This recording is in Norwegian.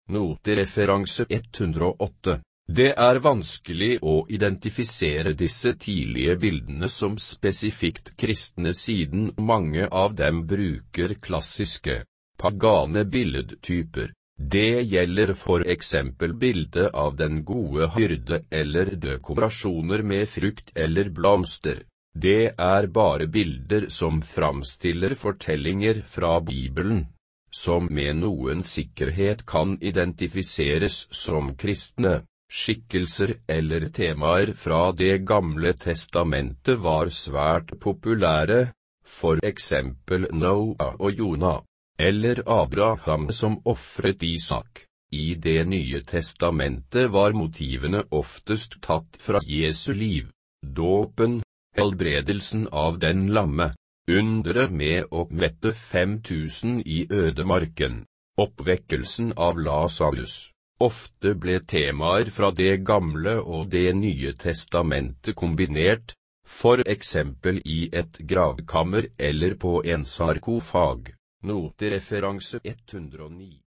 Notereferanse 108. Det er vanskelig å identifisere disse tidlige bildene som spesifikt kristne siden mange av dem bruker klassiske, pagane billedtyper. Det gjelder for eksempel bildet av den gode hyrde eller dekorasjoner med frukt eller blomster. Det er bare bilder som framstiller fortellinger fra Bibelen, som med noen sikkerhet kan identifiseres som kristne. Skikkelser eller temaer fra Det gamle testamentet var svært populære, for eksempel Noah og Jonah, eller Abraham som offret Isak. I Det nye testamentet var motivene oftest tatt fra Jesu liv, dåpen, helbredelsen av den lamme, underet med å mette 5000 i ødemarken, oppvekkelsen av Lazarus. Ofte ble temaer fra Det gamle og Det nye testamentet kombinert, for eksempel i et gravkammer eller på en sarkofag. Notereferanse 109.